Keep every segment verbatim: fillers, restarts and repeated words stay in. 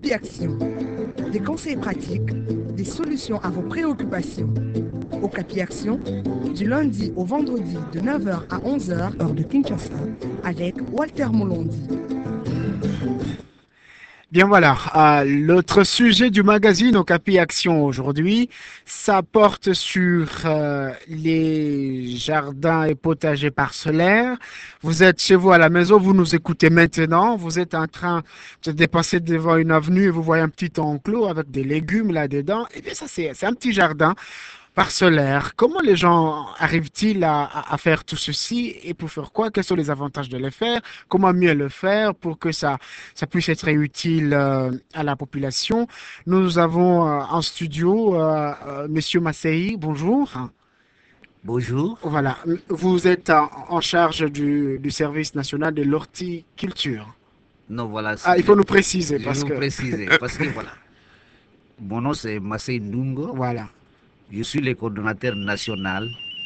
Okapi Action. Des conseils pratiques, des solutions à vos préoccupations. Okapi Action, du lundi au vendredi de neuf heures à onze heures, heure de Kinshasa, avec Walter Molondi. Bien voilà, euh, l'autre sujet du magazine Okapi Action aujourd'hui, ça porte sur euh, les jardins et potagers parcellaires. Vous êtes chez vous à la maison, vous nous écoutez maintenant, vous êtes en train de dépasser devant une avenue et vous voyez un petit enclos avec des légumes là-dedans. Eh bien ça c'est c'est un petit jardin parcellaire. Comment les gens arrivent-ils à, à- à faire tout ceci et pour faire quoi? Quels sont les avantages de le faire? Comment mieux le faire pour que ça, ça puisse être utile euh, à la population? Nous avons euh, en studio euh, euh, Monsieur Massei. Bonjour. Bonjour. Voilà, vous êtes en, en charge du, du service national de l'horticulture. Non, voilà. Ah, il faut nous préciser Je vais parce vous que préciser parce que voilà. Mon nom c'est Massey Ndungo. voilà. Je suis le coordonnateur national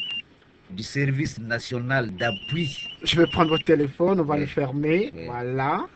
du service national d'appui. Je vais prendre votre téléphone, on va Oui. le fermer. Oui. Voilà.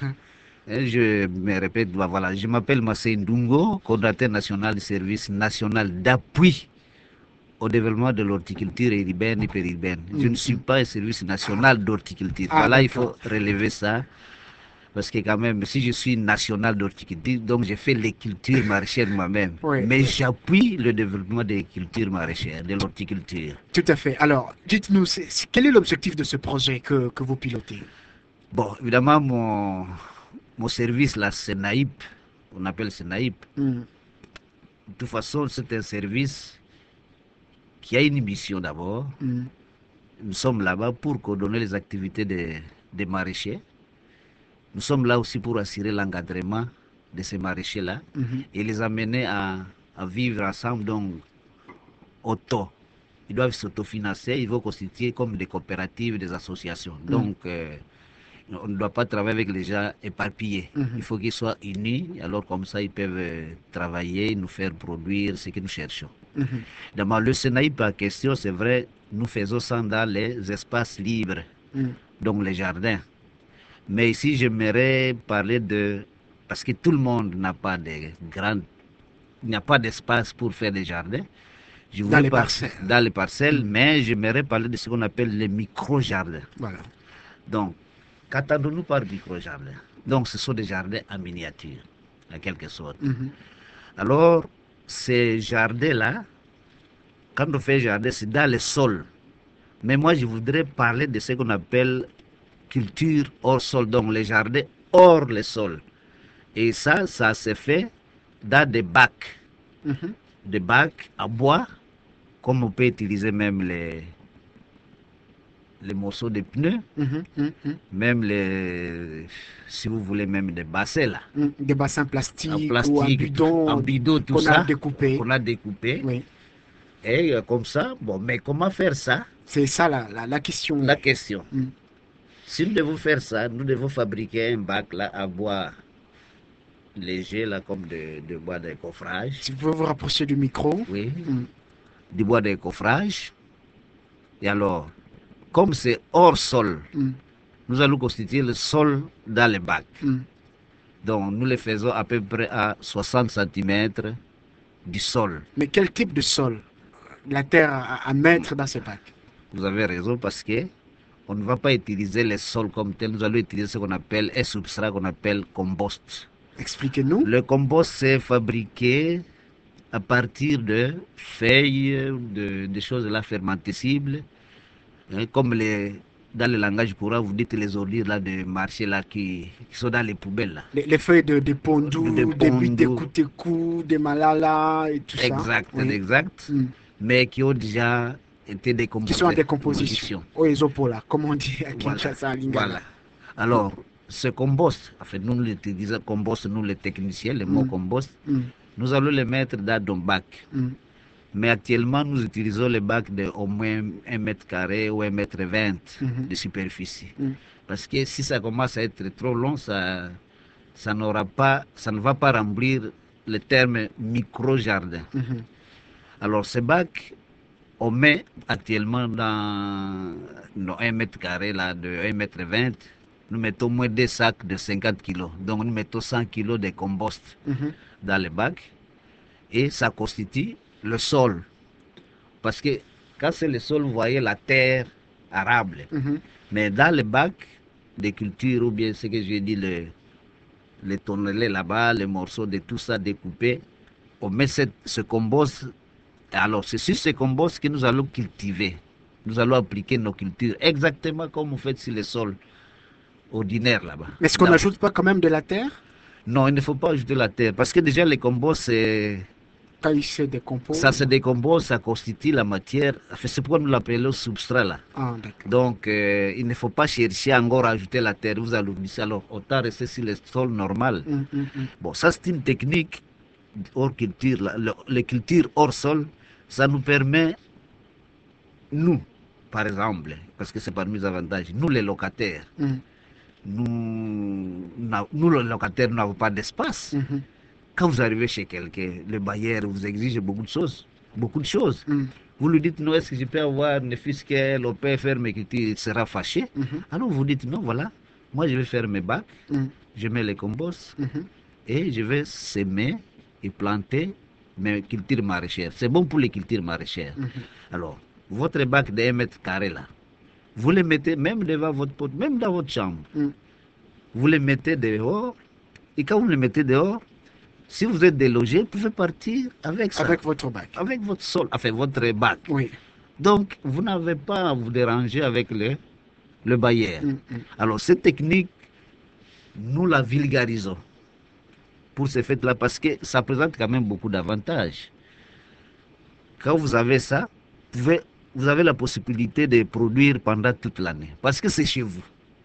Et je me répète, bah, voilà, je m'appelle Massey Ndungo, coordonnateur national du service national d'appui au développement de l'horticulture urbaine et périurbaine. Je ne suis pas un service national d'horticulture. Ah, voilà, il faut d'accord. relever ça. Parce que quand même, si je suis national d'horticulture, donc j'ai fait les cultures maraîchères moi-même. Oui. Mais j'appuie le développement des cultures maraîchères, de l'horticulture. Tout à fait. Alors, dites-nous, c'est- c'est- quel est l'objectif de ce projet que, que vous pilotez? Bon, évidemment, mon, mon service, là, c'est Naïp. On appelle c'est Naïp. Mm. De toute façon, c'est un service qui a une mission d'abord. Mm. Nous sommes là-bas pour coordonner les activités des, des maraîchers. Nous sommes là aussi pour assurer l'encadrement de ces maraîchers-là Mhm. et les amener à, à vivre ensemble, donc auto. Ils doivent s'autofinancer, ils vont constituer comme des coopératives, des associations. Mm. Donc, euh, on ne doit pas travailler avec les gens éparpillés. Mhm. Il faut qu'ils soient unis, alors comme ça, ils peuvent euh, travailler, nous faire produire ce que nous cherchons. Mhm. Dans le Sénat par question, c'est vrai, nous faisons ça dans les espaces libres, Mm. donc les jardins. Mais ici, j'aimerais parler de... Parce que tout le monde n'a pas de grandes... Il n'y a pas d'espace pour faire des jardins. Je Dans voulais les par- parcelles. Dans les parcelles, Mm. mais j'aimerais parler de ce qu'on appelle les micro-jardins. Voilà. Donc, qu'attendons-nous par micro-jardin? Donc, ce sont des jardins en miniature, en quelque sorte. Mhm. Alors, ces jardins-là, quand on fait jardin, c'est dans le sol. Mais moi, je voudrais parler de ce qu'on appelle culture hors sol, donc les jardins hors le sol. Et ça, ça se fait dans des bacs, Mhm. des bacs à bois, comme on peut utiliser même les, les morceaux de pneus, Mhm. Mhm. même les, si vous voulez, même des bassins là, Mm. Des bassins en plastiques, ou en plastique, bidon en bidon, tout qu'on ça, a découpé. qu'on a découpé. Oui. Et euh, comme ça, bon, mais comment faire ça? C'est ça la, la, la question. La question. Mm. Si nous devons faire ça, nous devons fabriquer un bac là à bois léger là, comme de, de bois de coffrage. Si vous pouvez vous rapprocher du micro. Oui, Mm. du bois de coffrage. Et alors, comme c'est hors sol, Mm. nous allons constituer le sol dans le bac. Mm. Donc, nous le faisons à peu près à soixante centimètres du sol. Mais quel type de sol? La terre à, à mettre dans ce bac. Vous avez raison parce que on ne va pas utiliser le sol comme tel. Nous allons utiliser ce qu'on appelle un substrat qu'on appelle compost. Expliquez-nous. Le compost, c'est fabriqué à partir de feuilles, de, de choses là fermentescibles, hein, comme les, dans le langage courant, vous dites les ordures là de marché là qui, qui sont dans les poubelles là. Les, les feuilles de, de pondou, De des pondou. des koutekou, des malala et tout ça. Exact, Oui. exact. Mm. Mais qui ont déjà été décomposés. Qui sont en décomposition. Au Ezopola, comme on dit à Voilà. Kinshasa, à Lingala. Voilà. Alors, ce compost, enfin, nous l'utilisons compost, nous les techniciens, le mot Mm. compost, Mm. nous allons le mettre dans nos bacs. Mm. Mais actuellement, nous utilisons les bacs de au moins un mètre carré ou un mètre vingt Mhm. de superficie. Mm. Parce que si ça commence à être trop long, ça, ça n'aura pas, ça ne va pas remplir le terme micro-jardin. Mhm. Alors, ces bacs, on met actuellement dans nos un mètre carré là, de un mètre vingt nous mettons moins des sacs de cinquante kilos. Donc nous mettons cent kilos de compost Mhm. dans les bacs et ça constitue le sol. Parce que quand c'est le sol, vous voyez la terre arable. Mhm. Mais dans les bacs de culture ou bien ce que j'ai dit, le, les tonnelets là-bas, les morceaux de tout ça découpés, on met cette, ce compost. Alors c'est sur ce compost que nous allons cultiver. Nous allons appliquer nos cultures exactement comme vous faites sur le sol ordinaire là-bas. Mais est-ce qu'on Dans- n'ajoute pas quand même de la terre Non, il ne faut pas ajouter la terre parce que déjà les compost, c'est quand il se décompose? ça se décompose, ça constitue la matière. Enfin, c'est pourquoi nous l'appelons substrat là. Ah, d'accord. Donc, euh, il ne faut pas chercher encore à ajouter la terre. Vous alourdissez, alors autant rester sur le sol normal. Mm, mm, mm. Bon, ça c'est une technique hors culture. Là. Le, les cultures hors sol, ça nous permet, nous, par exemple, parce que c'est parmi les avantages, nous les locataires, Mm, nous, n'a- nous les locataires, nous n'avons pas d'espace. mhm, Quand vous arrivez chez quelqu'un, le bailleur vous exige beaucoup de choses. Beaucoup de choses. mm, Vous lui dites, non, est-ce que je peux avoir ne fût-ce que l'O P faire mes cultures, il sera fâché. mhm, Alors vous dites, non, voilà, moi je vais faire mes bacs, mm, je mets les composts mhm. et je vais semer et planter mes cultures maraîchères. C'est bon pour les cultures maraîchères. Mhm. Alors, votre bac de un mètre carré là, vous les mettez même devant votre porte, même dans votre chambre. Mm. Vous les mettez dehors et quand vous les mettez dehors, si vous êtes délogé, vous pouvez partir avec ça. Avec votre bac. Avec votre sol, enfin votre bac. Oui. Donc, vous n'avez pas à vous déranger avec le, le bailleur. Mm, mm. Alors, cette technique, nous la vulgarisons pour ce fait-là parce que ça présente quand même beaucoup d'avantages. Quand vous avez ça, vous, pouvez, vous avez la possibilité de produire pendant toute l'année parce que c'est chez vous.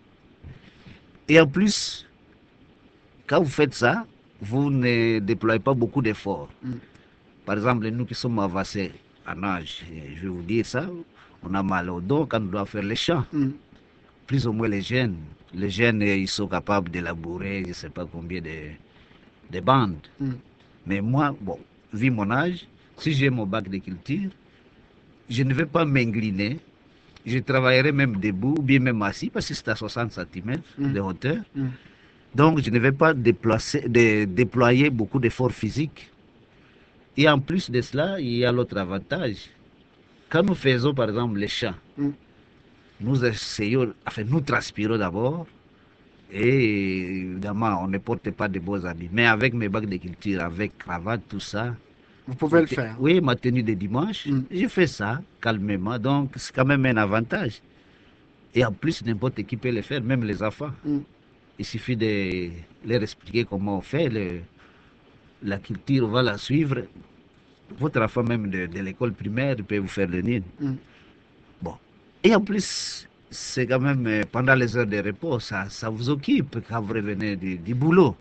Et en plus, quand vous faites ça, vous ne déployez pas beaucoup d'efforts. Mm. Par exemple, nous qui sommes avancés en âge, je vais vous dire ça, on a mal au dos quand on doit faire les champs. Mm. Plus ou moins les jeunes. Les jeunes, ils sont capables de labourer, je ne sais pas combien de, de bandes. Mm. Mais moi, bon, vu mon âge, si j'ai mon bac de culture, je ne vais pas m'incliner. Je travaillerai même debout, ou bien même assis, parce que c'est à soixante centimètres Mm. de hauteur. Mm. Donc, je ne vais pas déplacer, de, déployer beaucoup d'efforts physiques. Et en plus de cela, il y a l'autre avantage. Quand nous faisons, par exemple, les champs, Mm. nous essayons, enfin, nous transpirons d'abord. Et évidemment, on ne porte pas de beaux habits. Mais avec mes bacs de culture, avec cravate, tout ça. Vous pouvez le faire. Oui, ma tenue de dimanche, Mm. je fais ça calmement. Donc, c'est quand même un avantage. Et en plus, n'importe qui peut le faire, même les enfants. Mm. Il suffit de leur expliquer comment on fait. Le, la culture, on va la suivre. Votre enfant, même de, de l'école primaire, peut vous faire le nid. Mm. Bon. Et en plus, c'est quand même euh, pendant les heures de repos, ça, ça vous occupe quand vous revenez du, du boulot.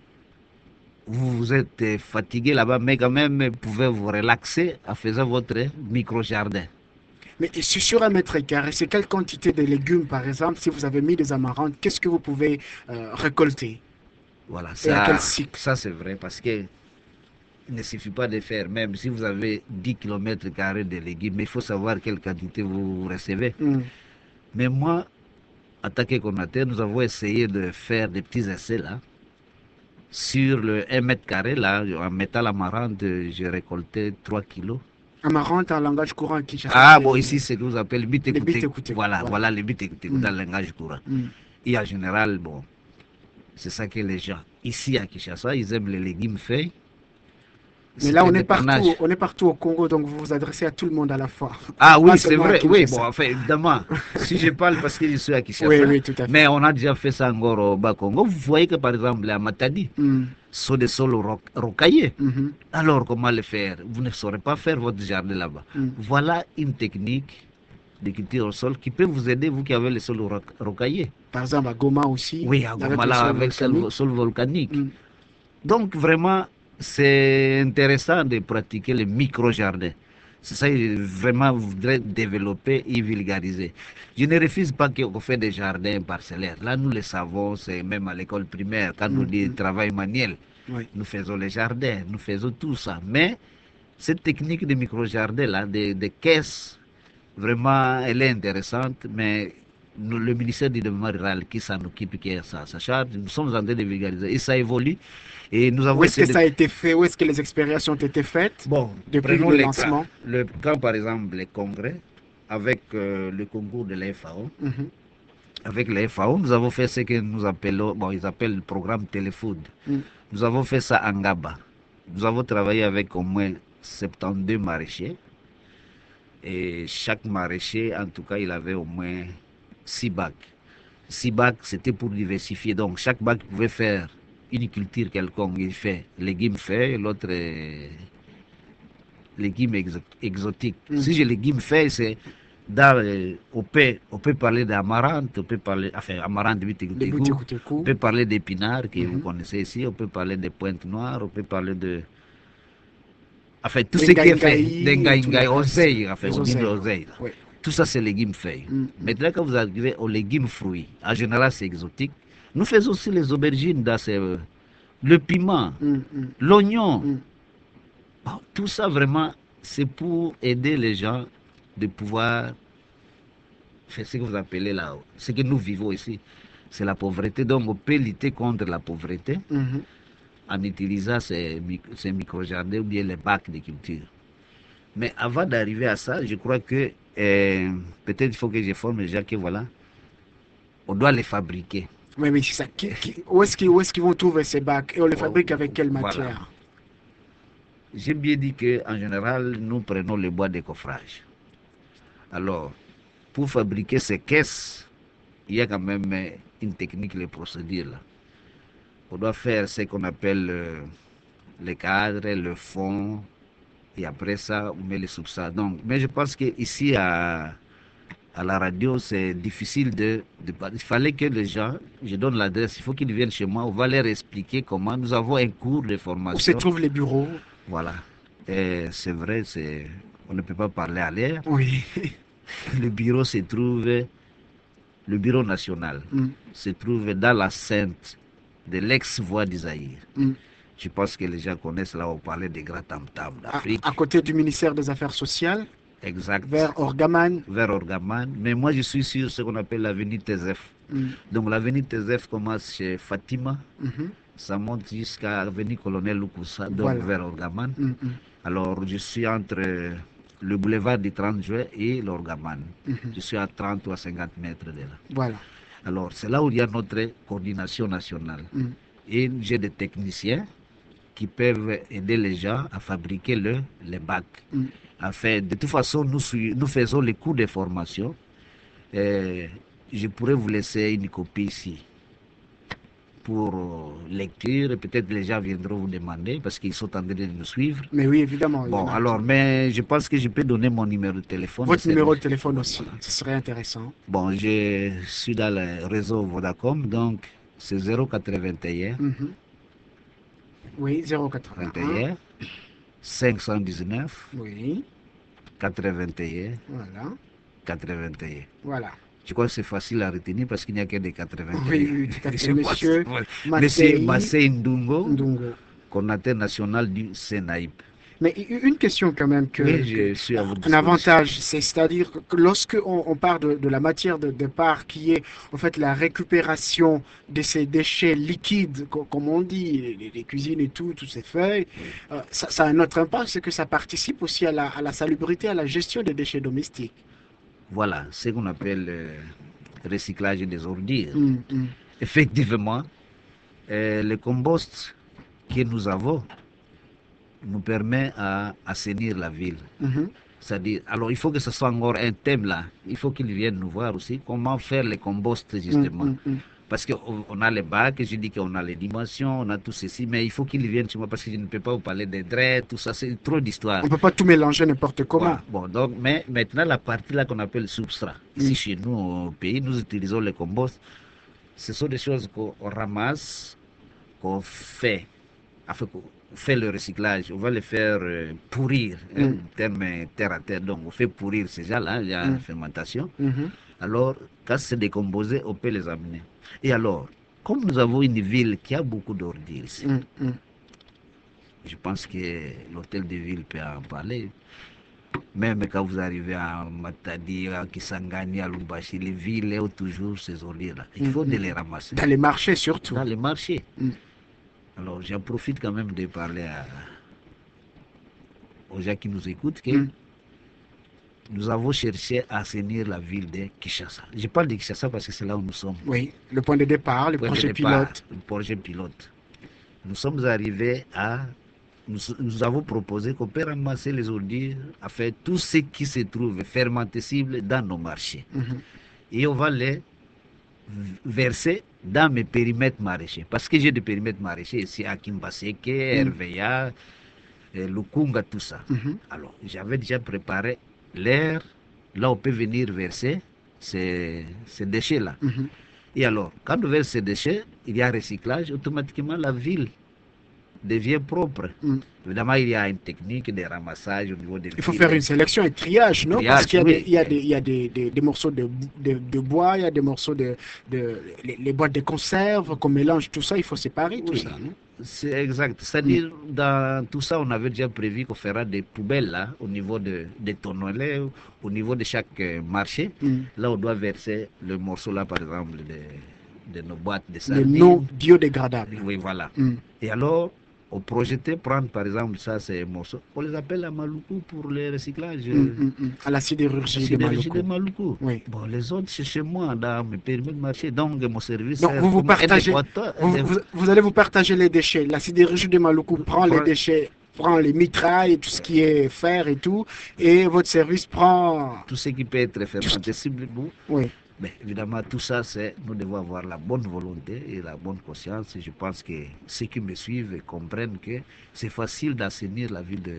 Vous, vous êtes euh, fatigué là-bas, mais quand même, vous pouvez vous relaxer en faisant votre micro-jardin. Mais c'est sur un mètre carré, c'est quelle quantité de légumes, par exemple, si vous avez mis des amarantes, qu'est-ce que vous pouvez euh, récolter? Voilà, Et à ça, quel cycle? ça c'est vrai, parce que il ne suffit pas de faire, même si vous avez dix kilomètres carrés de légumes, mais il faut savoir quelle quantité vous recevez. Mm. Mais moi, en tant que coordinateur, nous avons essayé de faire des petits essais là. Sur le un mètre carré, là, en mettant l'amarante, j'ai récolté trois kilos. Amarante en langage courant qui cherche. Ah bon, ici c'est ce que vous appelez le but Les écouté. bits écoutés, Voilà, voilà. voilà les buts écoutés Mm. dans le langage courant. Mm. Et en général, bon, c'est ça que les gens, ici à Kinshasa, ils aiment les légumes feuilles. Mais là, on est, dépannage. partout, on est partout au Congo, donc vous vous adressez à tout le monde à la fois. Ah Pas oui, c'est seulement à vrai. Oui, Kinshasa. bon, enfin, évidemment, si je parle parce que je suis à Kinshasa, Oui, oui, tout à fait. mais on a déjà fait ça encore au Bas-Congo. Vous voyez que par exemple, à Matadi, Mm. ce sont des sols ro- rocaillés. Mhm. Alors, comment le faire? Vous ne saurez pas faire votre jardin là-bas. Mm. Voilà une technique de culture au sol qui peut vous aider, vous qui avez le sol ro- rocaillé. Par exemple, à Goma aussi. Oui, à avec Goma, le là, sol avec le volcanique. sol volcanique. Mm. Donc, vraiment, c'est intéressant de pratiquer le micro-jardin. C'est ça que je vraiment voudrais développer et vulgariser. Je ne refuse pas qu'on fait des jardins parcellaires. Là, nous le savons, c'est même à l'école primaire, quand nous Mm, dit mm. travail manuel, Oui. nous faisons les jardins, nous faisons tout ça. Mais cette technique de micro-jardin, là, de, de caisse, vraiment, elle est intéressante, mais nous, le ministère du développement rural qui s'en occupe, qui est sa, sa charge, nous sommes en train de vulgariser. Et ça évolue. Et nous avons Où est-ce que essayé de... ça a été fait? Où est-ce que les expériences ont été faites Bon, depuis prenons le les lancement? cas. Le, quand par exemple les congrès, avec euh, le concours de la F A O, Mhm. avec la F A O, nous avons fait ce que nous appelons, bon, ils appellent le programme Téléfood. Mm. Nous avons fait ça en Gaba. Nous avons travaillé avec au moins soixante-douze maraîchers. Et chaque maraîcher, en tout cas, il avait au moins six bacs. Six bacs, c'était pour diversifier. Donc, chaque bac pouvait faire une culture quelconque. Il fait légumes faits, l'autre est légumes exo exotiques. Mm. Si j'ai légumes faits, c'est dans, euh, on, peut, on peut parler d'amarante, on peut parler, enfin, amarante, Les bitégoutégou, boutiques on peut parler d'épinards, que Mhm. vous connaissez ici, on peut parler de pointes noires, on peut parler de... Enfin, tout Les ce qui est fait, ngaïngaï des et tout ngaïngaï, le reste. oseille, enfin, Les on dit oseilles, l'oseille, là. oui. Tout ça, c'est légumes feuilles. Mm. Maintenant, quand vous arrivez aux légumes fruits, en général, c'est exotique. Nous faisons aussi les aubergines, dans ces, euh, le piment, Mm, mm, l'oignon. mm. Bon, tout ça, vraiment, c'est pour aider les gens de pouvoir faire ce que vous appelez là, ce que nous vivons ici, c'est la pauvreté. Donc, on peut lutter contre la pauvreté Mhm. en utilisant ces, mic- ces micro-jardins ou bien les bacs de culture. Mais avant d'arriver à ça, je crois que euh, peut-être il faut que je forme les gens que voilà, on doit les fabriquer. Oui, oui, c'est ça. Qui- qui- où est-ce qu'ils où est-ce qu'ils vont trouver ces bacs? Et on les Oh, fabrique avec quelle voilà. matière? J'ai bien dit qu'en général, nous prenons le bois de coffrage. Alors, pour fabriquer ces caisses, il y a quand même euh, une technique, les procédures là. On doit faire ce qu'on appelle euh, le cadre, le fond, et après ça, on met les substrats. Donc, mais je pense qu'ici, à, à la radio, c'est difficile de, de... Il fallait que les gens, je donne l'adresse, il faut qu'ils viennent chez moi, on va leur expliquer comment. Nous avons un cours de Où se formation. trouvent les bureaux? Voilà. Et c'est vrai, c'est... on ne peut pas parler à l'air. Oui. Le bureau se trouve, le bureau national Mm, se trouve dans la Sainte de l'ex-voie d'Isaïr. mm. Je pense que les gens connaissent là, on parlait des grands tam-tams À, d'Afrique. à côté du ministère des Affaires sociales, Exact. vers Orgaman. Vers Orgaman. Mais moi, je suis sur ce qu'on appelle l'avenue Tezef. Mm, Donc, l'avenue Tezef commence chez Fatima, mhm, ça monte jusqu'à l'avenue Colonel Lukusa, donc Voilà. vers Orgaman. mm, mm, Alors, je suis entre le boulevard du trente juin et l'Orgaman. mhm. Je suis à trente ou à cinquante mètres de là. Voilà. Alors, c'est là où il y a notre coordination nationale. Mm, Et j'ai des techniciens qui peuvent aider les gens à fabriquer le, les bacs. mm. Enfin, de toute façon, nous, sui- nous faisons les cours de formation. Euh, je pourrais vous laisser une copie ici pour euh, lecture. Et peut-être les gens viendront vous demander parce qu'ils sont en train de nous suivre. Mais oui, évidemment. il y en Bon, a. alors, mais je pense que je peux donner mon numéro de téléphone. Votre C'est- numéro de téléphone aussi, ce serait intéressant. Bon, je suis dans le réseau Vodacom, donc c'est zéro quatre-vingt-un, Mhm. Oui, zéro quatre-vingt-un. vingt et un, cinq cent dix-neuf, Oui, quatre-vingt-un, voilà. quatre-vingt-un. Voilà. Je crois que c'est facile à retenir parce qu'il n'y a que des quatre-vingt-un. Oui, oui, tout à fait. Je pense Monsieur que- voilà. Massey Monsieur Massey Ndungo, Ndungo. coordinateur national du Sénaïp. Mais u- une question quand même que, Oui, que- je suis à votre un disposition. avantage, c'est- c'est-à-dire que lorsque on, on parle de, de la matière de départ qui est en fait la récupération de ces déchets liquides, co- comme on dit, les, les cuisines et tout, toutes ces feuilles, euh, ça, ça a un autre impact, c'est que ça participe aussi à la, à la salubrité, à la gestion des déchets domestiques. Voilà, ce qu'on appelle euh, recyclage des ordures. Mm, mm. Effectivement, euh, le compost que nous avons nous permet à assainir la ville. Mhm. C'est-à-dire, alors il faut que ce soit encore un thème là. Il faut qu'ils viennent nous voir aussi comment faire les composts justement. Mm, mm, mm. Parce qu'on on a les bacs, je dis qu'on a les dimensions, on a tout ceci, mais il faut qu'ils viennent chez moi parce que je ne peux pas vous parler des draps, tout ça, c'est trop d'histoire. On ne peut pas tout mélanger n'importe comment. Voilà. Bon, donc, mais maintenant, la partie là qu'on appelle substrat, ici Mm. chez nous au pays, nous utilisons le compost. Ce sont des choses qu'on ramasse, qu'on fait, enfin, qu'on fait le recyclage, on va les faire euh, pourrir, Mm. un terme terre à terre, donc on fait pourrir ces gens-là, il y a Mm. une fermentation. Mhm. Alors, quand c'est décomposé, on peut les amener. Et alors, comme nous avons une ville qui a beaucoup d'ordures ici, Mm, mm. je pense que l'hôtel de ville peut en parler. Même quand vous arrivez à Matadi, à Kisangani, à Lumbashi, les villes ont toujours ces olives-là. Il faut Mm, de mm. les ramasser. Dans les marchés surtout. Dans les marchés. Mm. Alors, j'en profite quand même de parler à, aux gens qui nous écoutent que Mm. nous avons cherché à assainir la ville de Kinshasa. Je parle de Kinshasa parce que c'est là où nous sommes. Oui, le point de départ, le Point de projet départ, pilote. Le projet pilote. Nous sommes arrivés à... Nous, nous avons proposé qu'on peut ramasser les ordures, à faire tout ce qui se trouve fermentescible dans nos marchés. Mhm. Et on va les verser dans mes périmètres maraîchers. Parce que j'ai des périmètres maraîchers ici à Kimbaseke, Mm. R V A, eh, Lukunga, tout ça. Mhm. Alors, j'avais déjà préparé l'air, là on peut venir verser ces, ces déchets-là. Mhm. Et alors, quand on verse ces déchets, il y a recyclage, automatiquement la ville devient propre. Mm. Évidemment, il y a une technique de ramassage au niveau des Il faut villes. faire une sélection et triage, non? Triage, Parce qu'il y a, oui. des, il y a, des, il y a des, des, des morceaux de, de, de bois, il y a des morceaux de... de les, les boîtes de conserve, qu'on mélange tout ça, il faut séparer tout Oui. ça, non? C'est exact. C'est-à-dire, dans tout ça, on avait déjà prévu qu'on fera des poubelles là, au niveau de, des tonnelets, au niveau de chaque euh, marché. Mm. Là, on doit verser le morceau là, par exemple, de, de nos boîtes de Les sardines. non biodégradables. Oui, voilà. Mm. Et alors, on projetait prendre, par exemple, ça, ces morceaux. On les appelle la Maluku pour le recyclage. Mm, mm, mm. À la sidérurgie de Sidérurgie Maluku. de Maluku. Oui. Bon, les autres, c'est chez moi, dans mes périmètres de marché. Donc, mon service. Donc, c'est vous vous comme un partagez, Équateur- vous, un- vous, vous allez vous partager les déchets. La sidérurgie de Maluku prend les Prend- déchets, prend les mitrailles, et tout ce qui est fer et tout, et votre service prend... Tout ce qui peut être fermentescible. Bon. Oui. Mais évidemment, tout ça, c'est nous devons avoir la bonne volonté et la bonne conscience. Et je pense que ceux qui me suivent comprennent que c'est facile d'assainir la ville de,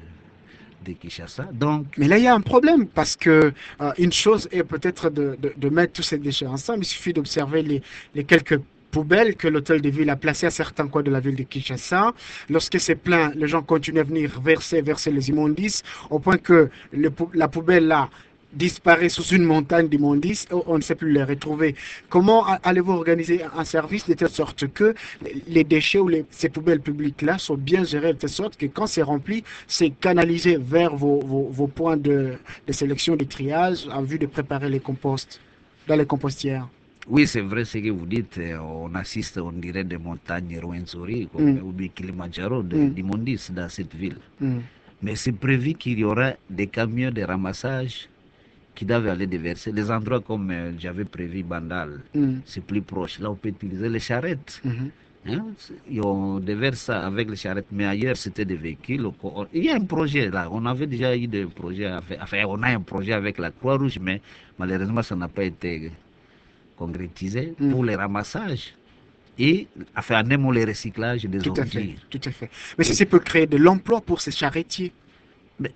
de Kinshasa. Donc, Mais là, il y a un problème parce que euh, une chose est peut-être de, de, de mettre tous ces déchets ensemble. Il suffit d'observer les, les quelques poubelles que l'hôtel de ville a placées à certains coins de la ville de Kinshasa. Lorsque c'est plein, les gens continuent à venir verser, verser les immondices au point que le, la poubelle là disparaît sous une montagne d'immondices, on ne sait plus les retrouver. Comment allez-vous organiser un service de telle sorte que les déchets ou les, ces poubelles publiques-là sont bien gérées de telle sorte que quand c'est rempli, c'est canalisé vers vos, vos, vos points de, de sélection, de triage, en vue de préparer les composts dans les compostières? oui, c'est vrai ce que vous dites. On assiste, on dirait, des montagnes Rwenzori mm. ou bien Kilimanjaro d'immondices mm. dans cette ville. Mm. Mais c'est prévu qu'il y aura des camions de ramassage qui doivent aller déverser. Les endroits comme euh, j'avais prévu, Bandal, mm. c'est plus proche. Là, on peut utiliser les charrettes. Mm-hmm. Hein? Et on déverse ça avec les charrettes, mais ailleurs, c'était des véhicules. Il y a un projet là. On avait déjà eu des projets. Avec, enfin, on a un projet avec la Croix-Rouge, mais malheureusement, ça n'a pas été concrétisé mm. pour les ramassages. Et enfin, en aimant les recyclages des tout ordures. À fait, tout à fait. Mais ceci peut créer de l'emploi pour ces charretiers. Mais,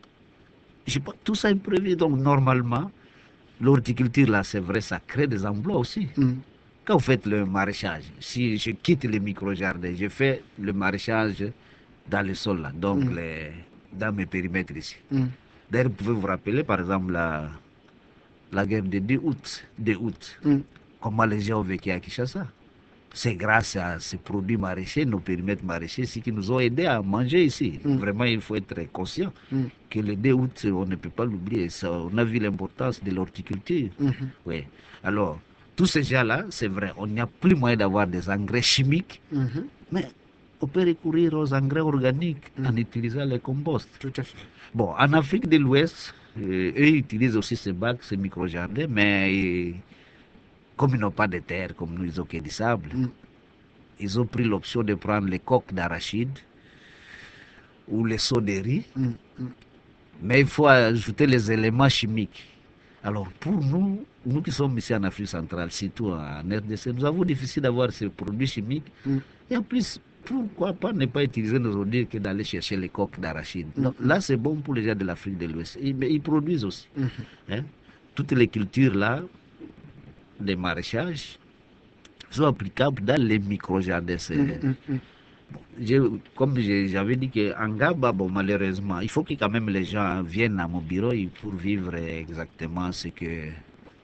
je pas, tout ça est prévu, donc normalement, l'horticulture, là, c'est vrai, ça crée des emplois aussi. Mm. Quand vous faites le maraîchage, si je quitte les micro-jardins, je fais le maraîchage dans le sol, là, donc mm. les, dans mes périmètres ici. Mm. D'ailleurs, vous pouvez vous rappeler, par exemple, la, la guerre de deux août, deux août mm. comment les gens ont vécu à Kinshasa. C'est grâce à ces produits maraîchers, nos périmètres maraîchers, ce qui nous ont aidés à manger ici. Mm. Vraiment, il faut être conscient mm. que le deux août, on ne peut pas l'oublier. On a vu l'importance de l'horticulture. Mm-hmm. Oui. Alors, tous ces gens-là, c'est vrai, on n'y a plus moyen d'avoir des engrais chimiques, mm-hmm. mais on peut recourir aux engrais organiques mm. en utilisant les composts. Tout à fait. Bon, en Afrique de l'Ouest, euh, eux utilisent aussi ces bacs, ces micro-jardins, mais... Euh, comme ils n'ont pas de terre, comme nous, ils ont que du sable, mm. ils ont pris l'option de prendre les coques d'arachide ou les seaux de riz, mm. Mm. mais il faut ajouter les éléments chimiques. Alors, pour nous, nous qui sommes ici en Afrique centrale, surtout en R D C, nous avons difficile d'avoir ces produits chimiques. Mm. Et en plus, pourquoi pas ne pas utiliser nos ordures que d'aller chercher les coques d'arachide? Mm. Là, c'est bon pour les gens de l'Afrique de l'Ouest. Ils, ils produisent aussi. Mm. Hein? Toutes les cultures là, des maraîchages sont applicables dans les micro-jardins. Mmh, mmh. Bon, comme j'avais dit qu'en Gaba, bon, malheureusement, il faut que quand même les gens viennent à mon bureau pour vivre exactement ce que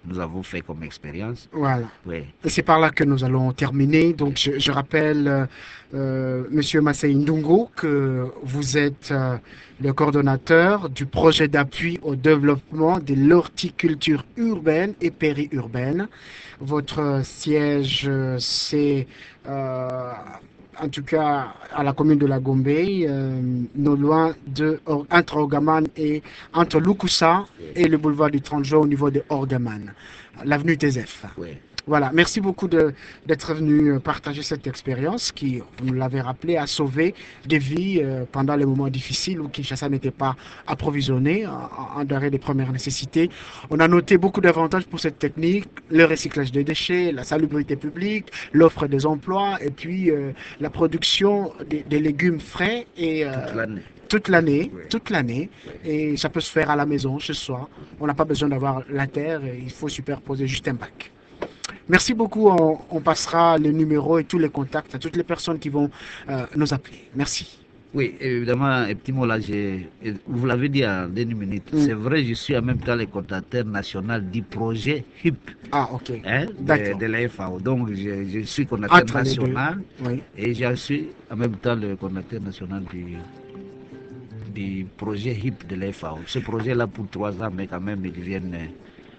nous avons fait comme expérience. Voilà. Oui. Et c'est par là que nous allons terminer. Donc, je, je rappelle, euh, euh, Monsieur Massey Ndungo, que vous êtes euh, le coordonnateur du projet d'appui au développement de l'horticulture urbaine et périurbaine. Votre siège, euh, c'est euh, en tout cas à la commune de la Gombe, euh, non loin de entre Orgaman et entre Lukusa et le boulevard du trente juin au niveau de Orgaman, l'avenue Tezef. Oui. Voilà, merci beaucoup de, d'être venu partager cette expérience qui, vous nous l'avez rappelé, a sauvé des vies euh, pendant les moments difficiles où Kinshasa n'était pas approvisionné en, en denrées de première nécessité. On a noté beaucoup d'avantages pour cette technique, le recyclage des déchets, la salubrité publique, l'offre des emplois et puis euh, la production des, des légumes frais et euh, Toute l'année. toute l'année, Oui. toute l'année, Oui. et ça peut se faire à la maison, chez soi. On n'a pas besoin d'avoir la terre, il faut superposer juste un bac. Merci beaucoup, on, on passera les numéros et tous les contacts à toutes les personnes qui vont euh, nous appeler. Merci. Oui, évidemment, un petit mot là, j'ai- vous l'avez dit en deux minutes. Mm. C'est vrai, je suis en même temps le coordinateur national du projet H I P, Ah, ok. hein, D'accord. de, de la F A O. Donc, je, je suis coordinateur Entre les deux. national Oui. et je suis en même temps le coordinateur national du, du projet H I P de la F A O. Ce projet-là, pour trois ans, mais quand même, ils viennent euh,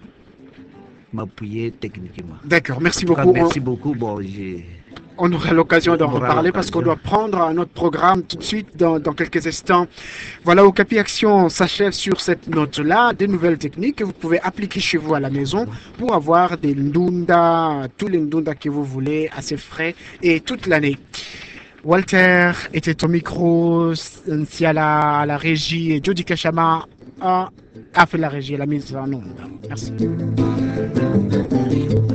m'appuyer techniquement. D'accord, merci En tout cas, beaucoup. On, merci beaucoup. Bon, j'ai... on aura l'occasion d'en On aura reparler parce qu'on doit l'occasion. prendre un autre programme tout de suite dans, dans quelques instants. Voilà, Okapi Action s'achève sur cette note-là, des nouvelles techniques que vous pouvez appliquer chez vous à la maison pour avoir des ndunda, tous les ndunda que vous voulez, assez frais et toute l'année. Walter était au micro, Nsiala à la régie et Jody Kachama a, a fait la régie et la mise en onde. Merci.